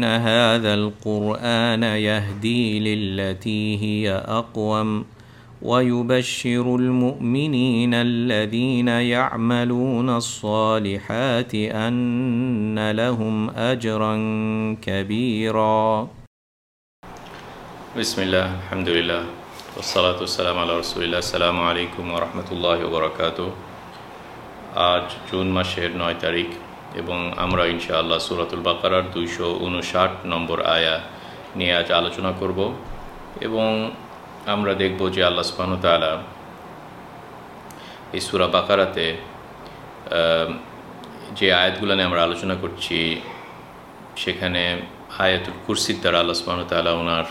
إن هذا القرآن يهدي للتي هي أقوم ويبشر المؤمنين الذين يعملون الصالحات أن لهم أجرا كبيرا بسم الله الحمد لله والصلاة والسلام على رسول الله السلام عليكم ورحمة الله وبركاته আজ জুন মাসের 9 তারিখ এবং আমরা ইনশাআল্লাহ সূরাতুল বাকারার 259 নম্বর আয়াত নিয়ে আজ আলোচনা করব এবং আমরা দেখব যে আল্লাহ সুবহানাহু ওয়া তাআলা এই সূরা বাকারাতে যে আয়াতগুলো নিয়ে আমরা আলোচনা করছি সেখানে আয়াতুল কুরসির দ্বারা আল্লাহ সুবহানাহু ওয়া তাআলা ওনার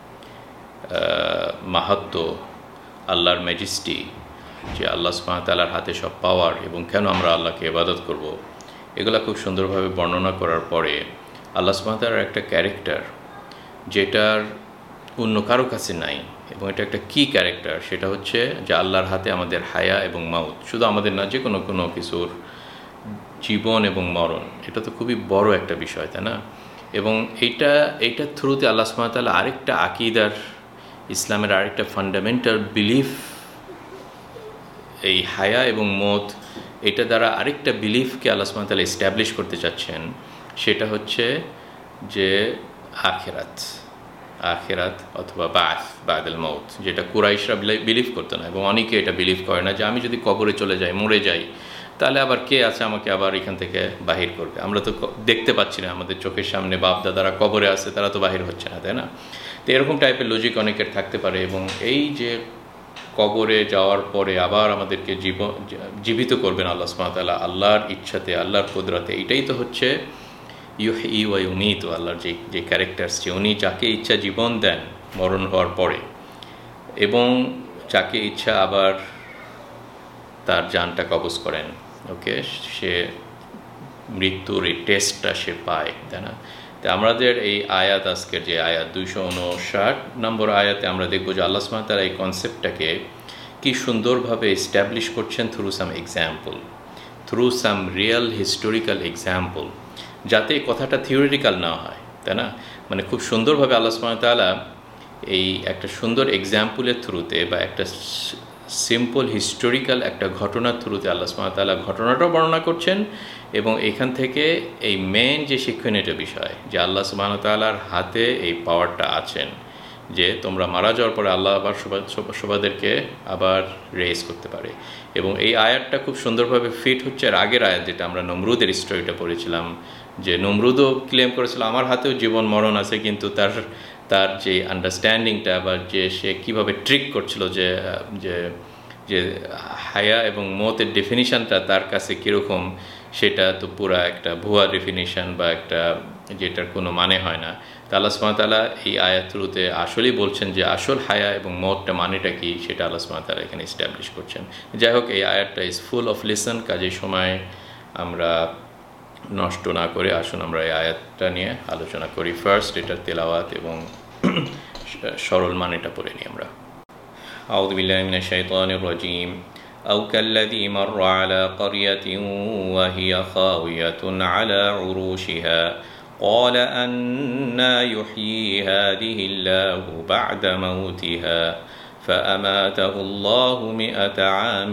মাহাত্ম্য, আল্লাহর ম্যাজেস্টি, যে আল্লাহ সুবহানাহু ওয়া তাআলার হাতে সব পাওয়ার এবং কেন আমরা আল্লাহকে ইবাদত করব, এগুলো খুব সুন্দরভাবে বর্ণনা করার পরে আল্লাহ সুবহানাহু ওয়া তাআলার একটা ক্যারেক্টার যেটার অন্য কারো কাছে নাই এবং এটা একটা কি ক্যারেক্টার, সেটা হচ্ছে যে আল্লাহর হাতে আমাদের হায়া এবং মাউত, শুধু আমাদের না, যে কোনো কিছুর জীবন এবং মরণ, এটা তো খুবই বড় একটা বিষয়, তাই না? এবং এইটার থ্রুতে আল্লাহ সুবহানাহু ওয়া তাআলা আরেকটা আকীদার, ইসলামের আরেকটা ফান্ডামেন্টাল বিলিফ, এই হায়া এবং মত, এটা দ্বারা আরেকটা বিলিফকে আল্লাহ সুবহানাহু ওয়া তাআলা এস্টাবলিশ করতে চাচ্ছেন, সেটা হচ্ছে যে আখিরাত অথবা বা'দাল মাউত, যেটা কুরাইশরা বিলিভ করতো না এবং অনেকে এটা বিলিভ করে না যে আমি যদি কবরে চলে যাই, মরে যাই, তাহলে আবার কে আছে আমাকে আবার এখান থেকে বাহির করবে? আমরা তো দেখতে পাচ্ছি না, আমাদের চোখের সামনে বাপ দাদারা কবরে আছে, তারা তো বাহির হচ্ছে না, তাই না? তো এরকম টাইপের লজিক অনেকের থাকতে পারে এবং এই যে কবরে যাওয়ার পরে আবার আমাদেরকে জীবিত করবেন আল্লাহ সুবহানাহু ওয়া তাআলা আল্লাহর ইচ্ছাতে, আল্লাহর কুদরতে, এটাই তো হচ্ছে ইউহয়ি ওয়া ইউমীত, আল্লাহর যে ক্যারেক্টারস, যে উনি যাকে ইচ্ছা জীবন দেন মরণ হওয়ার পরে এবং যাকে ইচ্ছা আবার তার জানটা কবজ করেন, ওকে, সে মৃত্যুর এই টেস্টটা সে পায়, তাই না? তো আমাদের এই আয়াত, আজকের যে আয়াত 259 নম্বর আয়াতে আমরা দেখব যে আল্লাহ সুবহানাহু ওয়া তাআলা এই কনসেপ্টটাকে কি সুন্দরভাবে এস্টাবলিশ করছেন through some example, through some real historical example, যাতে এই কথাটা থিওরিটিক্যাল না হয়, তাই না? মানে খুব সুন্দরভাবে আল্লাহ সুবহানাহু ওয়া তাআলা এই একটা সুন্দর এক্সাম্পলের থ্রুতে বা একটা সিম্পল হিস্টোরিক্যাল একটা ঘটনার থ্রুতে আল্লাহ সুবহানাহু ওয়া তাআলা ঘটনাটাও বর্ণনা করছেন এবং এখান থেকে এই মেন যে শিক্ষণীয় বিষয়, যে আল্লাহ সুবহানাহু ওয়া তাআলার হাতে এই পাওয়ারটা আছেন যে তোমরা মারা যাওয়ার পরে আল্লাহ আবার সবাদেরকে আবার রেজ করতে পারে। এবং এই আয়াতটা খুব সুন্দরভাবে ফিট হচ্ছে আর আগের আয়াত, যেটা আমরা নমরুদের স্টোরিটা পড়েছিলাম, যে নমরুদও ক্লেম করেছিল আমার হাতেও জীবন মরণ আছে, কিন্তু তার যে আন্ডারস্ট্যান্ডিংটা বা যে সে কীভাবে ট্রিক করছিল, যে যে হায়া এবং মতের ডেফিনিশানটা তার কাছে কীরকম, সেটা তো পুরা একটা ভুয়া ডেফিনিশান বা একটা যেটার কোনো মানে হয় না। তা আল্লাহ সুবহানাহু ওয়া তাআলা এই আয়াত থ্রুতে আসলেই বলছেন যে আসল হায়া এবং মতটা মানেটা কি, সেটা আল্লাহ সুবহানাহু ওয়া তাআলা এখানে এস্টাবলিশ করছেন। যাই হোক, এই আয়াতটা ইজ ফুল অফ লেসন, কাজেই সময় আমরা নষ্ট না করে আসুন আমরা এই আয়াতটা নিয়ে আলোচনা করি। ফার্স্ট এটার তেলাওয়াত এবং সরল মানেটা পড়ে নিই আমরা। আউযু বিল্লাহি মিনাশ শাইতানির রাজীম। أو كالذي مر على قرية وهي خاوية على عروشها قال أنى يحيي هذه الله بعد موتها فأماته الله 100 عام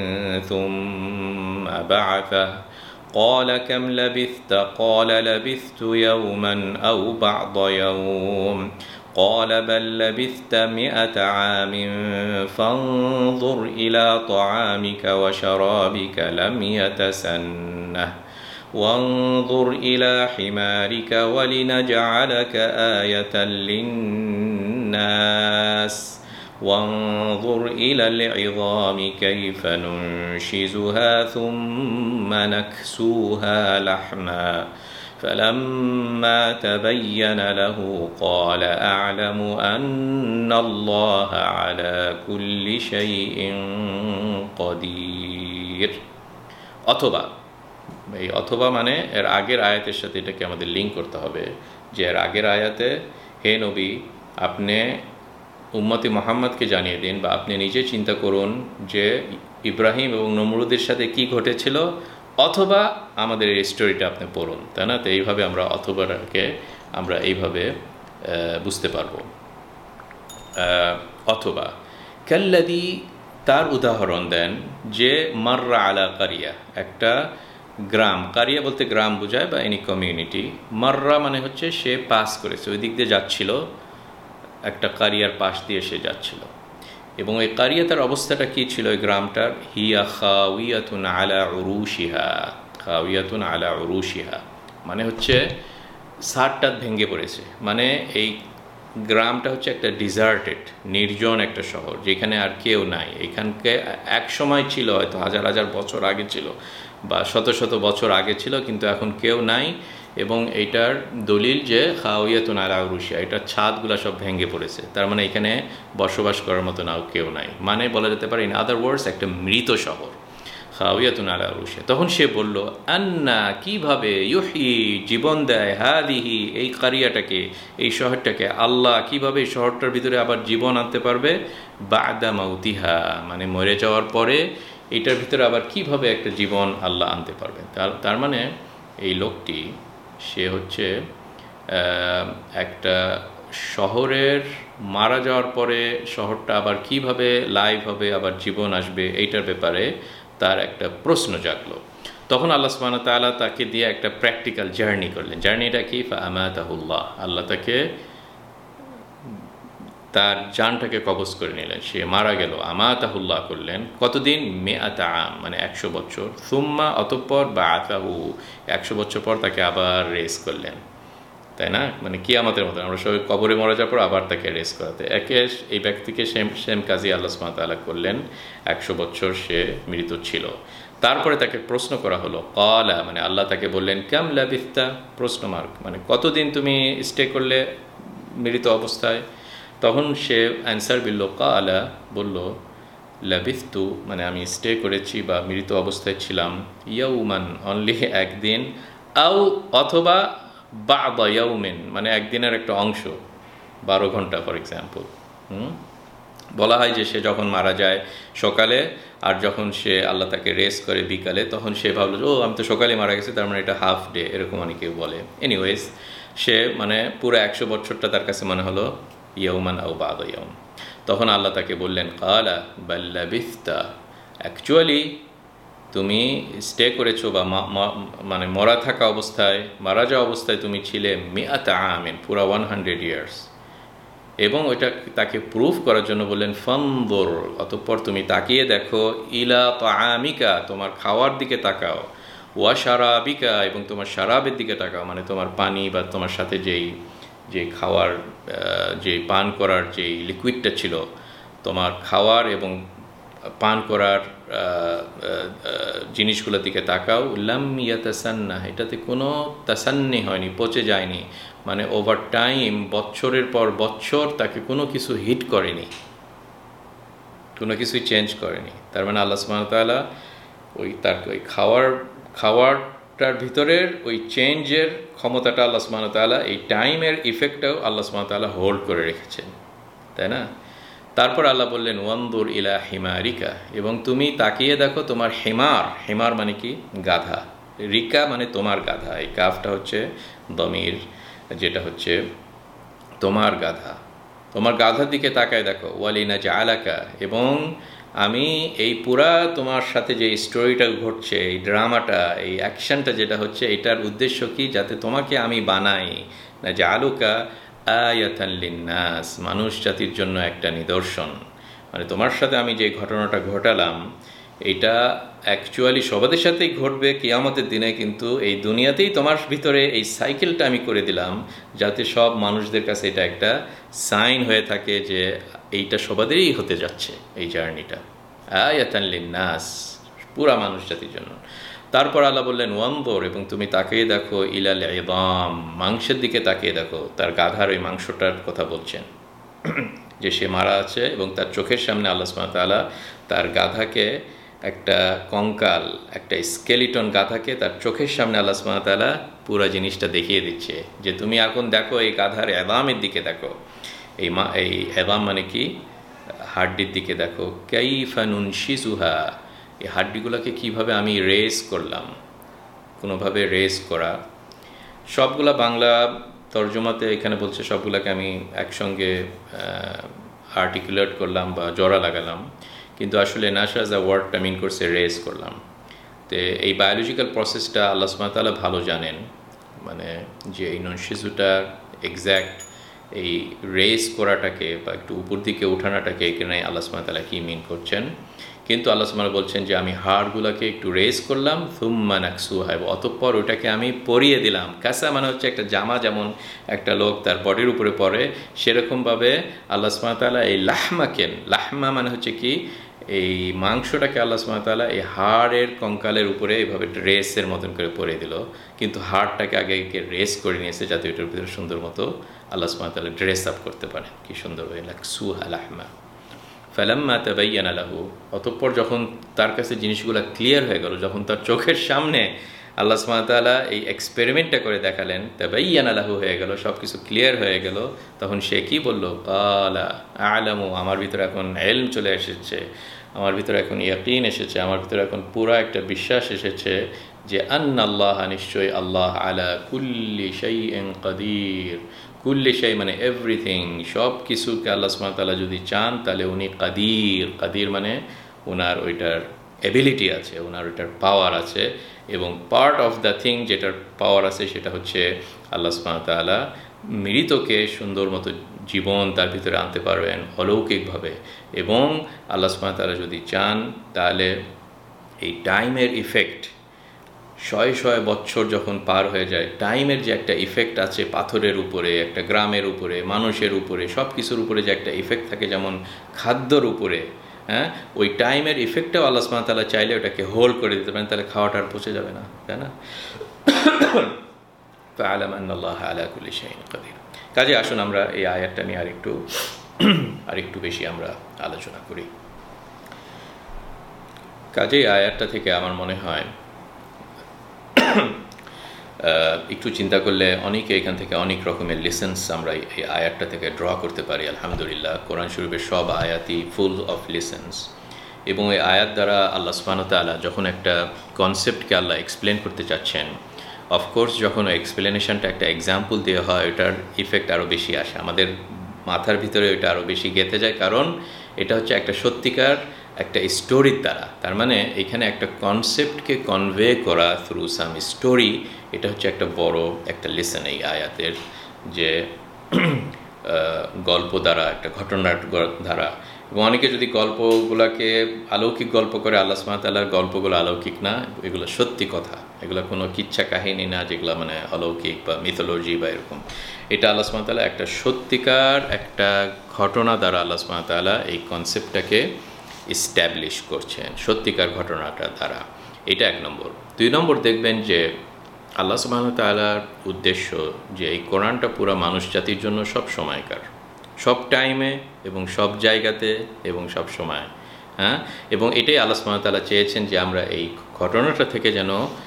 ثم بعثه قال كم لبثت قال لبثت يوما أو بعض يوم قال بل لبثت 100 عام فانظر إلى طعامك وشرابك لم يتسنه وانظر إلى حمارك ولنجعلك آية للناس وانظر إلى العظام كيف ننشزها ثم نكسوها لحما فلما تبين له قال أعلم أن الله على كل شيء قدير। অথবা, এই অথবা মানে এর আগের আয়াতের সাথে এটাকে আমাদের লিঙ্ক করতে হবে, যে এর আগের আয়াতে হে নবী আপনি উম্মতে মুহাম্মদকে জানিয়ে দিন বা আপনি নিজে চিন্তা করুন যে ইব্রাহিম এবং নমরুদের সাথে কি ঘটেছিল, অথবা আমাদের এই স্টোরিটা আপনি পড়ুন, তাই না? তো এইভাবে আমরা অথবাকে আমরা এইভাবে বুঝতে পারব। অথবা কাল্লাদি, তার উদাহরণ দেন যে মাররা আলা কারিয়া, একটা গ্রাম, কারিয়া বলতে গ্রাম বোঝায় বা এনি কমিউনিটি। মাররা মানে হচ্ছে সে পাস করেছে, ওই দিক দিয়ে যাচ্ছিল, একটা কারিয়ার পাশ দিয়ে সে যাচ্ছিল, এবং ওই কারিয়া তার অবস্থাটা কী ছিল ওই গ্রামটার? হিয়া খাউইয়াতুন আলা উরুশিহা, খাউইয়াতুন আলা উরুশিহা মানে হচ্ছে সারটা ভেঙে পড়েছে, মানে এই গ্রামটা হচ্ছে একটা ডিজার্টেড, নির্জন একটা শহর, যেখানে আর কেউ নাই। এখানকে এক সময় ছিল, হয়তো হাজার হাজার বছর আগে ছিল বা শত শত বছর আগে ছিল, কিন্তু এখন কেউ নাই। এবং এইটার দলিল যে খাওয়াতুন আলা উরুশিয়া, এটার ছাদগুলো সব ভেঙে পড়েছে, তার মানে এখানে বসবাস করার মতো নাও কেউ নাই, মানে বলা যেতে পারে ইন আদার ওয়ার্ডস একটা মৃত শহর, খাওয়াতুন আলা উরুশিয়া। তখন সে বলল, আন্না, কিভাবে, ইউহি, জীবন দেয়, হাদিহি, এই কারিয়াটাকে, এই শহরটাকে, আল্লাহ কিভাবে এই শহরটার ভিতরে আবার জীবন আনতে পারবে, বাদা মাউতিহা মানে মরে যাওয়ার পরে এটার ভিতরে আবার কিভাবে একটা জীবন আল্লাহ আনতে পারবে। তার মানে এই লোকটি, সে হচ্ছে একটা শহরের মারা যাওয়ার পরে শহরটা আবার কিভাবে লাইভ হবে, আবার জীবন আসবে, এইটার ব্যাপারে তার একটা প্রশ্ন জাগলো। তখন আল্লাহ সুবহানাহু ওয়া তাআলা তাকে দিয়ে একটা প্র্যাকটিক্যাল জার্নি করলেন। জার্নিটা কি? ফাআমাতাহুল্লাহ, আল্লাহ তাকে তার জানটাকে কবজ করে নিলেন, সে মারা গেল। আমাতাহুল্লাহ করলেন কতদিন? মিআতা আম মানে 100 বছর। সুম্মা অতঃপর বাআতাহু 100 বছর পর তাকে আবার রেস করলেন, তাই না? মানে কিয়ামতের মতো আমরা সবাই কবরে মরে যাওয়ার পর আবার তাকে রেস করাতে, এই ব্যক্তিকে সেম কাজই আল্লাহ সুবহানাহু ওয়া তাআলা করলেন। 100 বছর সে মৃত ছিল। তারপরে তাকে প্রশ্ন করা হলো, ক্বালা মানে আল্লাহ তাকে বললেন, কাম লাবিস্তা, প্রশ্ন মার্ক মানে কতদিন তুমি স্টে করলে মৃত অবস্থায়? তখন সে অ্যান্সার দিল, ক্বালা বলল, লাবিস্তু মানে আমি স্টে করেছি বা মৃত অবস্থায় ছিলাম, ইয়াউমান অনলি একদিন, আও অথবা বা'দা ইয়াউমিন মানে একদিনের একটা অংশ, 12 ঘন্টা ফর এক্সাম্পল। বলা হয় যে সে যখন মারা যায় সকালে, আর যখন সে আল্লাহ তাকে রেস করে বিকালে, তখন সে ভাবলো যে ও আমি তো সকালে মারা গেছি, তার মানে এটা হাফ ডে, এরকম অনেকে বলে। এনিওয়েজ সে মানে পুরো 100 বছরটা তার কাছে মনে হলো ইয়াউমান আও বা'দা ইয়াউম। তখন আল্লাহ তাকে বললেন, ক্বালা বাল লাবিস্তা, অ্যাকচুয়ালি তুমি স্টে করেছো বা মানে মরা থাকা অবস্থায়, মারা যাওয়া অবস্থায় তুমি ছিলে মিআতা আমিন, পুরা 100 ইয়ার্স। এবং ওইটা তাকে প্রুফ করার জন্য বললেন, ফানদুর, অতঃপর তুমি তাকিয়ে দেখো, ইলা তাআমিকা, তোমার খাওয়ার দিকে তাকাও, ওয়া শারাবিকা, এবং তোমার শারাবের দিকে তাকাও, মানে তোমার পানি বা তোমার সাথে যে খাওয়ার যে পান করার যেই লিকুইডটা ছিল, তোমার খাওয়ার এবং পান করার জিনিসগুলোর দিকে তাকাও। লাম ইয়াতাসান্না, এটাতে কোনো তাসান্নি হয়নি, পচে যায়নি, মানে ওভার টাইম, বছরের পর বছর তাকে কোনো কিছু হিট করেনি, কোনো কিছুই চেঞ্জ করেনি। তার মানে আল্লাহ সুবহানাহু ওয়া তাআলা তার ওই খাওয়ারটার ভিতরের ওই চেঞ্জের ক্ষমতাটা আল্লাহ সুবহানাহু ওয়া তাআলা, এই টাইমের ইফেক্টটাও আল্লাহ সুবহানাহু ওয়া তাআলা হোল্ড করে রেখেছেন, তাই না? তারপর আল্লাহ বললেন, ওয়ানদুর ইলা হিমারিকা, এবং তুমি তাকিয়ে দেখো তোমার হিমার মানে কি? গাধা। রিকা মানে তোমার গাধা, এই কাফটা হচ্ছে দমির, যেটা হচ্ছে তোমার গাধা, তোমার গাধার দিকে তাকায় দেখো। ওয়ালিনা জাআলাকা, এবং আমি এই পুরা তোমার সাথে যে স্টোরিটা ঘটছে, এই ড্রামাটা, এই অ্যাকশনটা যেটা হচ্ছে, এটার উদ্দেশ্য কি? যাতে তোমাকে আমি বানাই, না জাআলুকা আয়াতান লিন্নাস, মানুষ জাতির জন্য একটা নিদর্শন। মানে তোমার সাথে আমি যে ঘটনাটা ঘটালাম, এটা অ্যাকচুয়ালি সবাদের সাথেই ঘটবে কিয়ামতের দিনে, কিন্তু এই দুনিয়াতেই তোমার ভিতরে এই সাইকেলটা আমি করে দিলাম, যাতে সব মানুষদের কাছে এটা একটা সাইন হয়ে থাকে যে এইটা সবাদেরই হতে যাচ্ছে, এই জার্নিটা আয়াতান লিন্নাস, পুরা মানুষ জাতির জন্য। তারপর আল্লাহ বললেন, ওয়ানদুর, এবং তুমি তাকিয়ে দেখো, ইলাল ইদাম, মাংসের দিকে তাকিয়ে দেখো। তার গাধার ওই মাংসটার কথা বলছেন, যে সে মারা আছে এবং তার চোখের সামনে আল্লাহ সুবহানাহু ওয়া তাআলা তার গাধাকে, একটা কঙ্কাল, একটা স্কেলিটন গাধাকে তার চোখের সামনে আল্লাহ সুবহানাহু ওয়া তাআলা পুরো জিনিসটা দেখিয়ে দিচ্ছে, যে তুমি এখন দেখো এই গাধার ইদামের দিকে দেখো। এই ইদাম মানে কি? হাড্ডির দিকে দেখো। কাইফা নুনশিজুহা, এই হাড্ডিগুলোকে কীভাবে আমি রেস করলাম, কোনোভাবে রেস করা। সবগুলা বাংলা তর্জমাতে এখানে বলছে সবগুলোকে আমি একসঙ্গে আর্টিকুলেট করলাম বা জোড়া লাগালাম, কিন্তু আসলে নাশাজা ওয়ার্ডটা মিন করছে রেজ করলাম। তো এই বায়োলজিক্যাল প্রসেসটা আল্লাহ সুবহানাহু ওয়া তাআলা ভালো জানেন, মানে যে এই ননশিজুটার এক্স্যাক্ট এই রেস করাটাকে বা একটু উপর দিকে উঠানোটাকে এখানে আল্লাহ সুবহানাহু ওয়া তাআলা কি মিন করছেন। কিন্তু আল্লাহ সুবহানাহু ওয়া তাআলা বলছেন যে আমি হাড়গুলোকে একটু রেস করলাম, থুম্মা নাকসুহা, অতঃপর ওটাকে আমি পরিয়ে দিলাম। কাসা মানে হচ্ছে একটা জামা যেমন একটা লোক তার বডির উপরে পরে, সেরকমভাবে আল্লাহ সুবহানাহু ওয়া তাআলা এই লাহমা মানে হচ্ছে কি এই মাংসটাকে আল্লাহ সুবহানাহু ওয়া তাআলা এই হাড়ের কঙ্কালের উপরে এইভাবে রেসের মতন করে পরিয়ে দিল, কিন্তু হাড়টাকে আগে রেস করে নিয়েছে যাতে ওইটার ভিতরে সুন্দর মতো আল্লাহ সুবহানাহু ওয়া তাআলা ড্রেস আপ করতে পারে। কি সুন্দর হয়ে লাকসুহা লাহমা ফালাম্মা তাবায়্যানা লাহু, অতঃপর যখন তার কাছে জিনিসগুলো ক্লিয়ার হয়ে গেল, যখন তার চোখের সামনে আল্লাহ সুবহানাহু ওয়া তাআলা এই এক্সপেরিমেন্টটা করে দেখালেন, তাবায়্যানা লাহু হয়ে গেল, সব কিছু ক্লিয়ার হয়ে গেল, তখন সে কি বলল? ক্বালা আ'লামু, আমার ভিতরে এখন ইলম চলে এসেছে, আমার ভিতরে এখন ইয়াকিন এসেছে, আমার ভিতরে এখন পুরা একটা বিশ্বাস এসেছে যে আন্নাল্লাহ, নিশ্চয়ই আল্লাহ, আলা কুল্লি শাইইন কাদির, কুল্লি শাই মানে এভরিথিং, সব কিছুকে আল্লাহ সুবহানাহু ওয়া তাআলা যদি চান তাহলে উনি কাদির মানে ওনার ওইটার এবিলিটি আছে, ওনার ওইটার পাওয়ার আছে। এবং পার্ট অফ দ্য থিং যেটার পাওয়ার আছে সেটা হচ্ছে আল্লাহ সুবহানাহু ওয়া তাআলা মৃতকে সুন্দর মতো জীবন তার ভিতরে আনতে পারবেন অলৌকিকভাবে। এবং আল্লাহ সুবহানাহু ওয়া তাআলা যদি চান তাহলে এই টাইমের ইফেক্ট, শয়ে বছর যখন পার হয়ে যায়, টাইমের যে একটা ইফেক্ট আছে পাথরের উপরে, একটা গ্রামের উপরে, মানুষের উপরে, সব কিছুর উপরে যে একটা ইফেক্ট থাকে যেমন খাদ্যর উপরে, হ্যাঁ, ওই টাইমের ইফেক্টটাও আল্লাহ সুবহানাহু ওয়া তাআলা চাইলে ওটাকে হোল্ড করে দিতে পারেন, তাহলে খাওয়াটা আর পচে যাবে না, তাই না? ফাআলাম আন্নাল্লাহা আলা কুল্লি শাইইন কাদির। কাজে আসুন আমরা এই আয়াতটা নিয়ে আরেকটু বেশি আমরা আলোচনা করি। কাজে এই আয়াতটা থেকে আমার মনে হয় একটু চিন্তা করলে অনেকে এখান থেকে অনেক রকমের লেসেন্স আমরা এই আয়াতটা থেকে ড্র করতে পারি। আলহামদুলিল্লাহ, কোরআন শরীফের সব আয়াতই ফুল অফ লেসেন্স। এবং এই আয়াত দ্বারা আল্লাহ সুবহানাহু ওয়া তাআলা যখন একটা কনসেপ্টকে আল্লাহ এক্সপ্লেন করতে চাচ্ছেন, অফকোর্স যখন ওই এক্সপ্লেনেশনটা একটা এক্সাম্পল দেওয়া হয়, ওটার ইফেক্ট আরও বেশি আসে, আমাদের মাথার ভিতরে ওইটা আরও বেশি গেঁথে যায়, কারণ এটা হচ্ছে একটা সত্যিকার একটা স্টোরির দ্বারা। তার মানে এখানে একটা কনসেপ্টকে কনভে করা থ্রু সাম স্টোরি, এটা হচ্ছে একটা বড় একটা লেসন এই আয়াতের, যে গল্প দ্বারা, একটা ঘটনার দ্বারা। এবং অনেকে যদি গল্পগুলোকে অলৌকিক গল্প করে, আল্লাহ সুবহানাহু ওয়া তাআলার গল্পগুলো অলৌকিক না, এগুলো সত্যি কথা, এগুলো কোনো কিচ্ছা কাহিনী না যেগুলো মানে অলৌকিক বা মিথোলজি বা এরকম। এটা আল্লাহ সুবহানাহু ওয়া তাআলা একটা সত্যিকার একটা ঘটনা দ্বারা আল্লাহ সুবহানাহু ওয়া তাআলা এই কনসেপ্টটাকে ইস্টাবলিশ করছেন, সত্যিকার ঘটনাটা দ্বারা। এটা এক নম্বর। 2 নম্বর দেখবেন যে আল্লাহ সুবহানাহু ওয়া তাআলার উদ্দেশ্য যে এই কোরআনটা পুরো মানুষ জাতির জন্য সব সময়কার, সব টাইমে এবং সব জায়গাতে এবং সব সময়, হ্যাঁ। এবং এটাই আল্লাহ সুবহানাহু ওয়া তাআলা চেয়েছেন যে আমরা এই ঘটনাটা থেকে যেন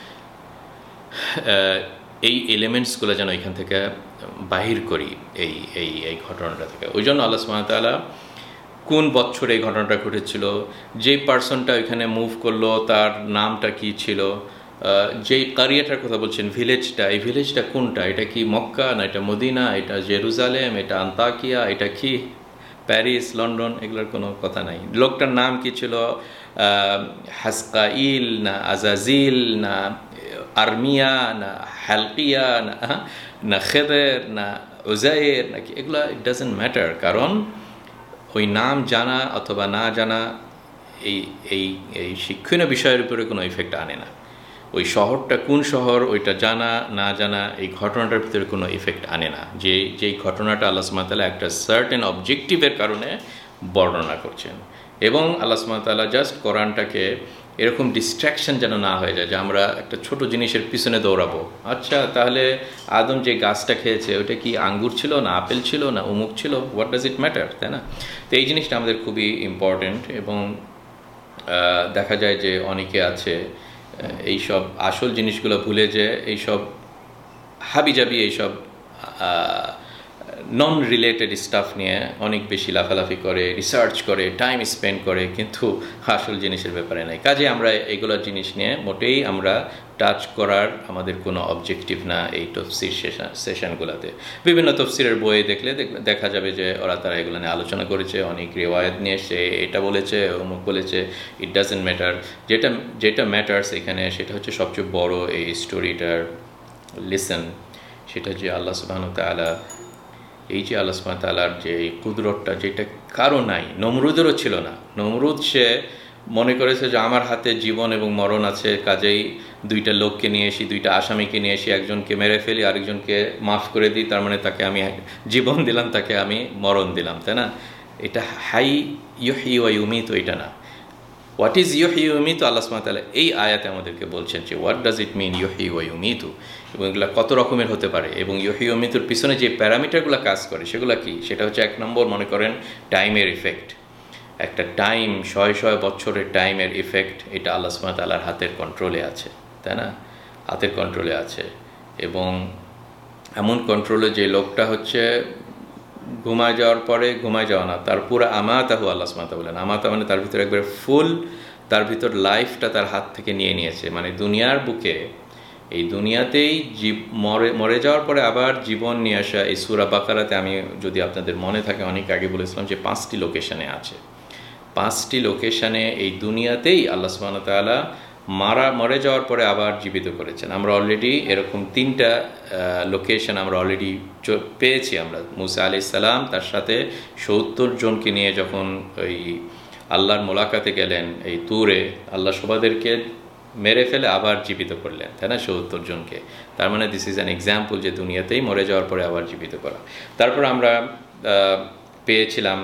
এই এলিমেন্টসগুলো যেন এখান থেকে বাহির করি, এই ঘটনাটা থেকে। ওই জন্য আল্লাহ সুবহানাহু ওয়া তাআলা কোন বছরে এই ঘটনাটা ঘটেছিল, যে পার্সনটা ওইখানে মুভ করলো তার নামটা কি ছিল, যেই কারিয়াটার কথা বলছেন, ভিলেজটা, এই ভিলেজটা কোনটা, এটা কি মক্কা না এটা মদিনা, এটা জেরুজালেম, এটা আন্তাকিয়া, এটা কি প্যারিস, লন্ডন, এগুলোর কোনো কথা নাই। লোকটার নাম কি ছিল, হাসকাইল না আজাজিল না আরমিয়া না হালকিয়া না খেদের না উজাইর নাকি, এগুলো ইট ডাজন্ট ম্যাটার, কারণ ওই নাম জানা অথবা না জানা এই এই এই শিক্ষণীয় বিষয়ের উপরে কোনো ইফেক্ট আনে না। ওই শহরটা কোন শহর ওইটা জানা না জানা এই ঘটনাটার ভিতরে কোনো ইফেক্ট আনে না। যেই ঘটনাটা আল্লাহ সুবহানাহু ওয়া তাআলা একটা সার্টেন অবজেক্টিভের কারণে বর্ণনা করছেন, এবং আল্লাহ সুবহানাহু ওয়া তাআলা জাস্ট কোরআনটাকে এরকম ডিস্ট্র্যাকশন যেন না হয়ে যায় যে আমরা একটা ছোট জিনিসের পিছনে দৌড়াবো। আচ্ছা, তাহলে আদম যে গাছটা খেয়েছে ওটা কি আঙ্গুর ছিল না আপেল ছিল না অমুক ছিল, হোয়াট ডাজ ইট ম্যাটার, তাই না? তো এই জিনিসটা আমাদের খুবই ইম্পর্টেন্ট। এবং দেখা যায় যে অনেকে আছে এইসব আসল জিনিসগুলো ভুলে যে এইসব হাবিজাবি এইসব নন রিলেটেড স্টাফ নিয়ে অনেক বেশি লাফালাফি করে, রিসার্চ করে, টাইম স্পেন্ড করে, কিন্তু আসল জিনিসের ব্যাপারে নাই। কাজে আমরা এগুলোর জিনিস নিয়ে মোটেই আমরা টাচ করার আমাদের কোনো অবজেক্টিভ না এই তফসির সেশনগুলোতে। বিভিন্ন তফসিরের বই দেখলে দেখা যাবে যে তারা এগুলো নিয়ে আলোচনা করেছে, অনেক রিওয়ায়াত নিয়ে এসে এটা বলেছে, অমুক বলেছে। It doesn't matter. যেটা ম্যাটার্স এখানে সেটা হচ্ছে সবচেয়ে বড় এই স্টোরিটার লিসন, সেটা যে আল্লাহ সুবহানাহু ওয়া তাআলা, এই যে আল্লাহ সুবহানাহু ওয়া তাআলার যে এই কুদরতটা, যেটা কারো নাই, নমরুদেরও ছিল না। নমরুদ সে মনে করেছে যে আমার হাতে জীবন এবং মরণ আছে, কাজেই দুইটা লোককে নিয়ে এসি, দুইটা আসামিকে নিয়ে এসি, একজনকে মেরে ফেলি, আরেকজনকে মাফ করে দিই, তার মানে তাকে আমি জীবন দিলাম, তাকে আমি মরণ দিলাম, তাই না? এটা হাই ইউহয়ি ওয়া ইউমীতু, এটা না। হোয়াট ইজ ইউহয়ি ওয়া ইউমীতু? আল্লাহ সুবহানাহু ওয়া তাআলা এই আয়াতে আমাদেরকে বলছেন যে হোয়াট ডাজ ইট মিন ইউহয়ি ওয়া ইউমীতু, এবং এগুলো কত রকমের হতে পারে, এবং ইউহয়ি ওয়া ইউমীতুর পিছনে যে প্যারামিটারগুলো কাজ করে সেগুলো কি? সেটা হচ্ছে 1 নম্বর, মনে করেন টাইমের ইফেক্ট। একটা টাইম, শয় বছরের টাইমের ইফেক্ট, এটা আল্লাহ সুবহানাহু ওয়া তাআলার হাতের কন্ট্রোলে আছে, তাই না? হাতের কন্ট্রোলে আছে, এবং এমন কন্ট্রোলে যে লোকটা হচ্ছে ঘুমায় যাওয়ার পরে, ঘুমায় যাওয়া না, তার পুরো আমাতাহু, আল্লাহ সুবহানাহু ওয়া তাআলা বলেন আমাতা মানে তার ভিতরে একবার ফুল, তার ভিতর লাইফটা তার হাত থেকে নিয়েছে। মানে দুনিয়ার বুকে, এই দুনিয়াতেই মরে যাওয়ার পরে আবার জীবন নিয়ে আসা। এই সূরা বাকারাতে আমি যদি আপনাদের মনে থাকে অনেক আগে বলেছিলাম যে 5টি লোকেশনে আছে। 5টি লোকেশনে এই দুনিয়াতেই আল্লাহ সুবহানাহু ওয়া তাআলা মরে যাওয়ার পরে আবার জীবিত করেছেন। আমরা অলরেডি এরকম 3টা লোকেশন আমরা অলরেডি পেয়েছি। আমরা মুসা আলাইহিস সালাম তার সাথে 70 জনকে নিয়ে যখন ওই আল্লাহর মোলাকাতে গেলেন, এই তুরে আল্লাহ সবাদেরকে মেরে ফেলে আবার জীবিত করলেন, তাই না? 70 জনকে। তার মানে দিস ইজ অ্যান এক্সাম্পল যে দুনিয়াতেই মরে যাওয়ার পরে আবার জীবিত করা। তারপর আমরা পেয়েছিলাম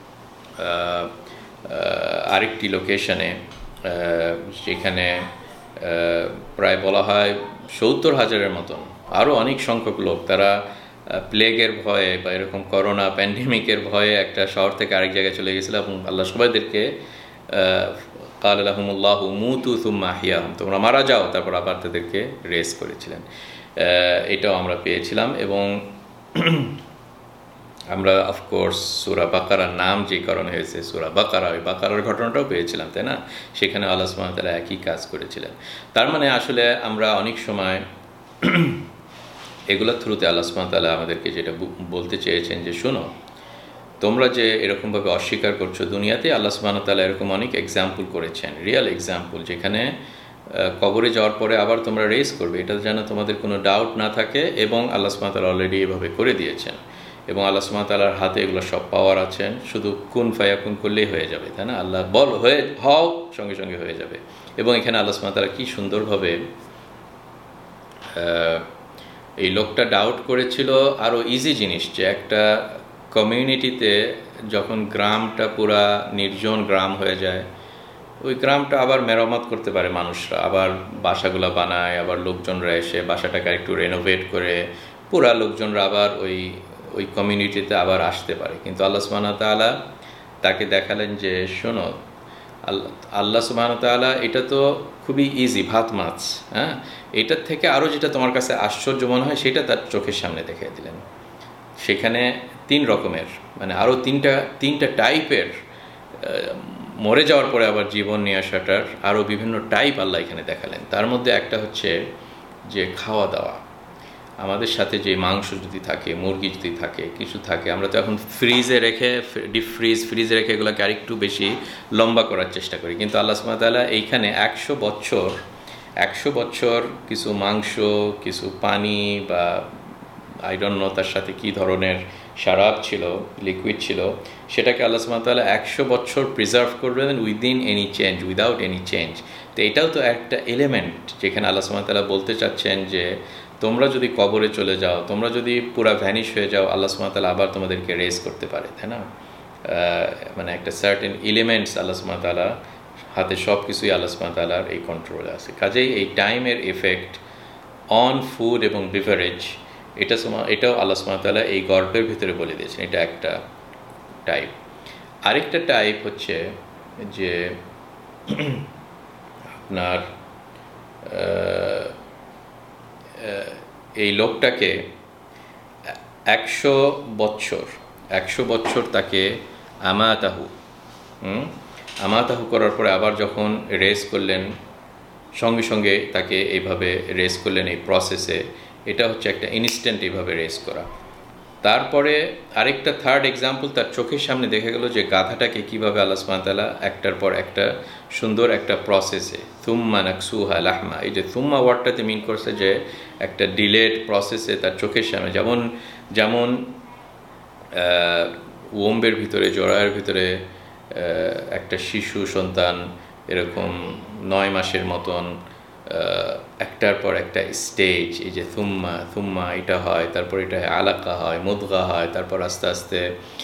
আরেকটি লোকেশনে, যেখানে প্রায় বলা হয় 70,000-এর মতন, আরও অনেক সংখ্যক লোক, তারা প্লেগের ভয়ে বা এরকম করোনা প্যান্ডেমিকের ভয়ে একটা শহর থেকে আরেক জায়গায় চলে গেছিল, এবং আল্লাহ সবাইদেরকে ক্বালা লাহুমুল্লাহু মুতু সুম্মা আহইয়াহুম, তোমরা মারা যাও, তারপর আবার তাদেরকে রেস করেছিলেন। এটাও আমরা পেয়েছিলাম। এবং আমরা অফকোর্স সূরা বাকারার নাম যে কারণে হয়েছে সূরা বাকারা, ওই বাকারার ঘটনাটাও পেয়েছিলাম, তাই না? সেখানে আল্লাহ সুবহানাহু ওয়া তাআলা একই কাজ করেছিলেন। তার মানে আসলে আমরা অনেক সময় এগুলোর থ্রুতে আল্লাহ সুবহানাহু ওয়া তাআলা আমাদেরকে যেটা বলতে চেয়েছেন যে শোনো, তোমরা যে এরকমভাবে অস্বীকার করছো, দুনিয়াতে আল্লাহ সুবহানাহু ওয়া তাআলা এরকম অনেক এক্সাম্পল করেছেন, রিয়েল এক্সাম্পল, যেখানে কবরে যাওয়ার পরে আবার তোমরা রেস করবে, এটা যেন তোমাদের কোনো ডাউট না থাকে। এবং আল্লাহ সুবহানাহু ওয়া তাআলা অলরেডি এভাবে করে দিয়েছেন, এবং আল্লাহ সুবহানাহু ওয়া তাআলার হাতে এগুলো সব পাওয়ার আছেন, শুধু কুন ফায়াকুন করলেই হয়ে যাবে, তাই না? আল্লাহ বল হও, সঙ্গে সঙ্গে হয়ে যাবে। এবং এখানে আল্লাহ সুবহানাহু ওয়া তাআলা কি সুন্দরভাবে এই লোকটা ডাউট করেছিল আরও ইজি জিনিস, যে একটা কমিউনিটিতে যখন গ্রামটা পুরা নির্জন গ্রাম হয়ে যায়, ওই গ্রামটা আবার মেরামত করতে পারে মানুষরা, আবার বাসাগুলো বানায়, আবার লোকজনরা এসে বাসাটাকে একটু রেনোভেট করে পুরা লোকজনরা আবার ওই কমিউনিটিতে আবার আসতে পারে। কিন্তু আল্লাহ সুবহানাহু ওয়া তাআলা তাকে দেখালেন যে শোনো, আল্লাহ সুবহানাহু ওয়া তাআলা এটা তো খুবই ইজি, ভাত মাছ, হ্যাঁ, এটার থেকে আরও যেটা তোমার কাছে আশ্চর্য মনে হয় সেটা তার চোখের সামনে দেখিয়ে দিলেন। সেখানে 3 রকমের, মানে আরও তিনটা টাইপের মরে যাওয়ার পরে আবার জীবন নিয়ে আসাটার আরও বিভিন্ন টাইপ আল্লাহ এখানে দেখালেন। তার মধ্যে একটা হচ্ছে যে খাওয়া দাওয়া। আমাদের সাথে যে মাংস যদি থাকে, মুরগি যদি থাকে, কিছু থাকে, আমরা তো এখন ফ্রিজে রেখে, ডিপ ফ্রিজে রেখে এগুলোকে আরেকটু বেশি লম্বা করার চেষ্টা করি। কিন্তু আল্লাহ সুবহানাহু ওয়া তাআলা এইখানে 100 বছর কিছু মাংস, কিছু পানি, বা আই ডোন্ট নো তার সাথে কী ধরনের শারাব ছিল, লিকুইড ছিল, সেটাকে আল্লাহ সুবহানাহু ওয়া তাআলা 100 বছর প্রিজার্ভ করবেন উইদাউট এনি চেঞ্জ। তো এটাও তো একটা এলিমেন্ট, যেখানে আল্লাহ সুবহানাহু ওয়া তাআলা বলতে চাচ্ছেন যে তোমরা যদি কবরে চলে যাও, তোমরা যদি পুরা ভ্যানিশ হয়ে যাও, আল্লাহ সুবহানাহু ওয়া তাআলা আবার তোমাদেরকে রেজ করতে পারে, তাই না? মানে একটা সার্টেন এলিমেন্টস আল্লাহ সুবহানাহু ওয়া তাআলা হাতে, সব কিছুই আল্লাহ সুবহানাহু ওয়া তাআলার এই কন্ট্রোলে আছে। কাজেই এই টাইমের এফেক্ট অন ফুড এবং বিভারেজ, এটাও আল্লাহ সুবহানাহু ওয়া তাআলা এই গল্পের ভিতরে বলে দিয়েছেন। এটা একটা টাইপ। আরেকটা টাইপ হচ্ছে যে আপনার এই লোকটাকে 100 বছর 100 বছর তাকে আমাতাহু আমাতাহু করার পরে আবার যখন রেস করলেন, সঙ্গে সঙ্গে তাকে এইভাবে রেস করলেন এই প্রসেসে। এটা হচ্ছে একটা ইনস্ট্যান্ট এইভাবে রেস করা। তারপরে আরেকটা থার্ড এক্সাম্পল, তার চোখের সামনে দেখা গেল যে গাধাটাকে কীভাবে আল্লাহ সুবহানাহু ওয়া তাআলা একটার পর একটা সুন্দর একটা প্রসেসে থুম্মা নাকসুহা লাহমা, এই যে থুম্মা ওয়ার্ডটাতে মিন করছে যে একটা ডিলেড প্রসেসে তার চোখের সামনে, যেমন ওম্বের ভিতরে, জরায়ের ভিতরে একটা শিশু সন্তান এরকম 9 মাসের মতন একটার পর একটা স্টেজ, এই যে থুম্মা এটা হয়, তারপর এটা আলাকা হয়, মুদগা হয়, তারপর আস্তে আস্তে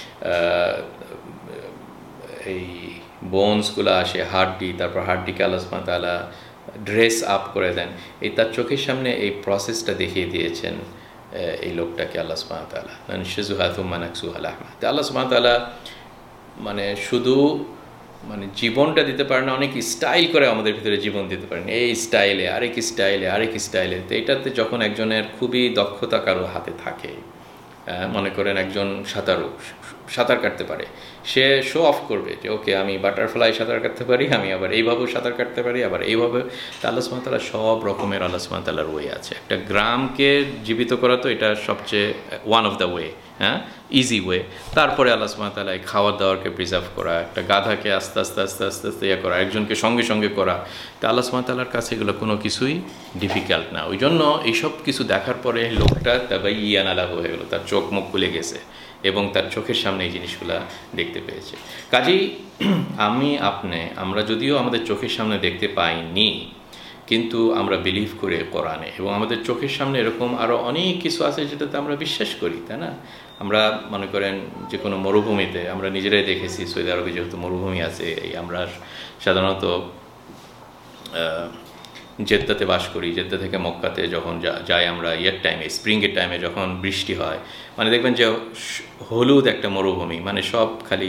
এই বোনসগুলো আসে, হাড্ডি, তারপর হাড্ডিকে আল্লাহ সুবহানাহু ওয়া তাআলা ড্রেস আপ করে দেন। এই তার চোখের সামনে এই প্রসেসটা দেখিয়ে দিয়েছেন এই লোকটাকে আল্লাহ সুবহানাহু ওয়া তাআলা। নানশিজুহা থুম্মা নাকসুহা লাহমা। তো আল্লাহ সুবহানাহু ওয়া তাআলা মানে শুধু মানে জীবনটা দিতে পারেন না, অনেক স্টাইল করে আমাদের ভিতরে জীবন দিতে পারেন, এই স্টাইলে আরেক স্টাইলে। তো এটাতে যখন একজনের খুবই দক্ষতা কারো হাতে থাকে, মনে করেন একজন সাঁতার কাটতে পারে, সে শো অফ করবে যে ওকে আমি বাটারফ্লাই সাঁতার কাটতে পারি, আমি আবার এইভাবেও সাঁতার কাটতে পারি, আবার এইভাবে। আল্লাহ সুবহানাহু ওয়া তাআলা সব রকমের আল্লাহ সুবহানাহু ওয়া তাআলার ওয়ে আছে। একটা গ্রামকে জীবিত করা তো এটা সবচেয়ে one of the way, easy way. তারপরে আল্লাহ সুবহানাহু ওয়া তাআলা এই খাওয়ার দাওয়ারকে প্রিজার্ভ করা, একটা গাধাকে আস্তে আস্তে ইয়ে করা, একজনকে সঙ্গে সঙ্গে করা। তা আল্লাহ সুবহানাহু ওয়া তাআলার কাছে এগুলো কোনো কিছুই ডিফিকাল্ট না। ওই জন্য এইসব কিছু দেখার পরে লোকটা তাবাইয়ানা লাহু হয়ে গেল, তার চোখ মুখ খুলে গেছে এবং তার চোখের সামনে এই জিনিসগুলা দেখতে পেয়েছে। কাজেই আমরা যদিও আমাদের চোখের সামনে দেখতে পাইনি, কিন্তু আমরা বিলিভ করি কোরআনে, এবং আমাদের চোখের সামনে এরকম আরও অনেক কিছু আছে যেটাতে আমরা বিশ্বাস করি, তাই না? আমরা মনে করেন যে কোনো মরুভূমিতে, আমরা নিজেরাই দেখেছি সৌদি আরবে যেহেতু মরুভূমি আছে, এই আমরা সাধারণত জেদ্দাতে বাস করি, জেদ্দা থেকে মক্কাতে যখন যাই আমরা টাইমে, স্প্রিংয়ের টাইমে যখন বৃষ্টি হয়, মানে দেখবেন যে হলুদ একটা মরুভূমি, মানে সব খালি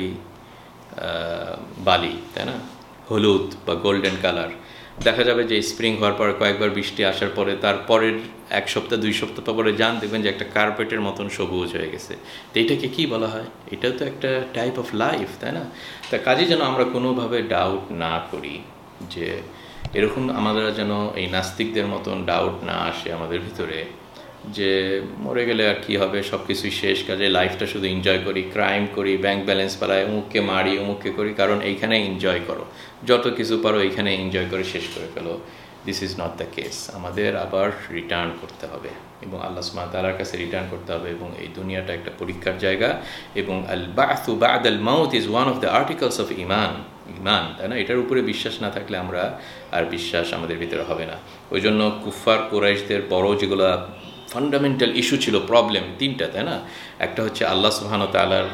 বালি, তাই না? হলুদ বা গোল্ডেন কালার। দেখা যাবে যে স্প্রিং হওয়ার পর কয়েকবার বৃষ্টি আসার পরে তারপরের 1 সপ্তাহ 2 সপ্তাহ পরে যান, দেখবেন যে একটা কার্পেটের মতন সবুজ হয়ে গেছে। তো এটাকে কী বলা হয়? এটাও তো একটা টাইপ অফ লাইফ, তাই না? তা কাজে যেন আমরা কোনোভাবে ডাউট না করি, যে এরকম আমাদের যেন এই নাস্তিকদের মতন ডাউট না আসে আমাদের ভিতরে যে মরে গেলে আর কী হবে, সব কিছুই শেষ, কাজে লাইফটা শুধু এনজয় করি, ক্রাইম করি, ব্যাংক ব্যালেন্স পালাই, অমুককে মারি, অমুককে করি, কারণ এইখানে এনজয় করো, যত কিছু পারো এইখানে এনজয় করে শেষ করে ফেলো। This is not the case. আমাদের আবার রিটার্ন করতে হবে এবং আল্লাহ সুবহানাহু ওয়া তাআলার কাছে রিটার্ন করতে হবে, এবং এই দুনিয়াটা একটা পরীক্ষার জায়গা, এবং আল বা'থু বা'দাল মাউত is one of the articles of ইমান, তাই না? এটার উপরে বিশ্বাস না থাকলে আমরা আর বিশ্বাস আমাদের ভিতরে হবে না। ওই জন্য কুফফার কুরাইশদের বড় যেগুলো ফান্ডামেন্টাল ইস্যু ছিল, প্রবলেম 3টা, তাই না? একটা হচ্ছে আল্লাহ সুবহানাহু ওয়া তাআলার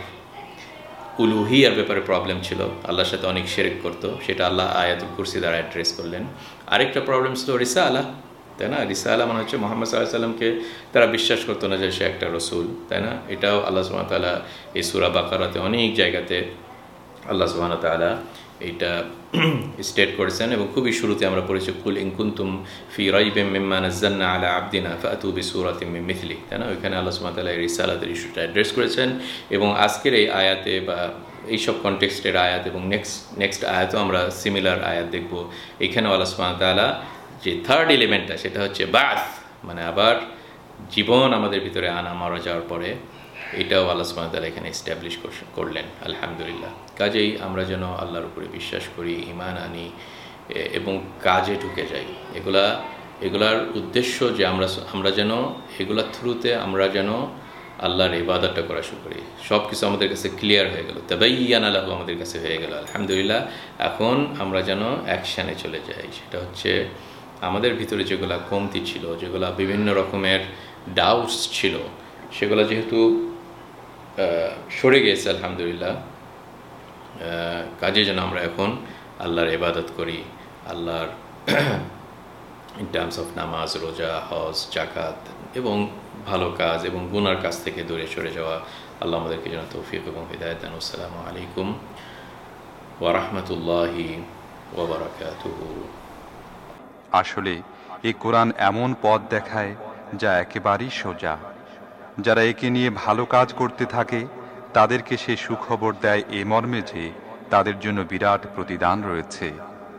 উলুহিয়ার ব্যাপারে প্রবলেম ছিল, আল্লাহর সাথে অনেক শিরক করতো, সেটা আল্লাহ আয়াতুল কুরসি দ্বারা অ্যাড্রেস করলেন। আরেকটা প্রবলেম ছিল রিসালা, তাই না? রিসালা মানে হচ্ছে মুহাম্মদ সাল্লাল্লাহু আলাইহি ওয়াসাল্লামকে তারা বিশ্বাস করতো না যে সে একটা রসুল, তাই না? এটাও আল্লাহ সুবহানাহু ওয়া তাআলা এই সূরা বাকারাতে অনেক জায়গাতে আল্লাহ সুবহানাহু ওয়া তাআলা এইটা স্টেট করেছেন, এবং খুবই শুরুতে আমরা পড়েছি কুল ইন কুনতুম ফি রাইবিম মিম্মা নাযালনা আলা আবদিনা ফাতু বিসূরাতিন মিন মিথলি, তাই না? ওইখানে আল্লাহ সুবহানাহু ওয়া তাআলা রিসালাতের ইস্যুটা অ্যাড্রেস করেছেন, এবং আজকের এই আয়াতে বা এইসব কনটেক্সটের আয়াত এবং নেক্সট আয়াতও আমরা সিমিলার আয়াত দেখব। এখানে আল্লাহ সুবহানাহু ওয়া তাআলা যে থার্ড এলিমেন্টটা, সেটা হচ্ছে বা'থ, মানে আবার জীবন আমাদের ভিতরে আনা, মারা যাওয়ার পরে, এটাও আল্লাহ সুবহানাহু ওয়া তাআলা এখানে এস্টাবলিশ করলেন। আলহামদুলিল্লাহ। কাজেই আমরা যেন আল্লাহর উপরে বিশ্বাস করি, ঈমান আনি এবং কাজে ঢুকে যাই। এগুলার উদ্দেশ্য যে আমরা যেন এগুলার থ্রুতে আমরা যেন আল্লাহর ইবাদতটা করা শুরু করি। সব কিছু আমাদের কাছে ক্লিয়ার হয়ে গেল, তাবাইয়ানা লাহু আমাদের কাছে হয়ে গেল, আলহামদুলিল্লাহ। এখন আমরা যেন অ্যাকশানে চলে যাই। সেটা হচ্ছে আমাদের ভিতরে যেগুলা কমতি ছিল, যেগুলা বিভিন্ন রকমের ডাউটস ছিল, সেগুলো যেহেতু সরে গিয়েছে আলহামদুলিল্লাহ, কাজে যেন আমরা এখন আল্লাহর ইবাদত করি, আল্লাহর ইন টার্মস অফ নামাজ, রোজা, হজ, জাকাত এবং ভালো কাজ এবং গুনার কাজ থেকে দূরে সরে যাওয়া। আল্লাহ আমাদেরকে যেন তৌফিক এবং হিদায়াত দান। আসসালামু আলাইকুম ওয়া রাহমাতুল্লাহি ওয়া বারাকাতুহু। আসলে এই কোরআন এমন পথ দেখায় যা একেবারেই সোজা। যারা একে নিয়ে ভালো কাজ করতে থাকে তাদেরকে সে সুখবর দেয় এ মর্মে যে তাদের জন্য বিরাট প্রতিদান রয়েছে।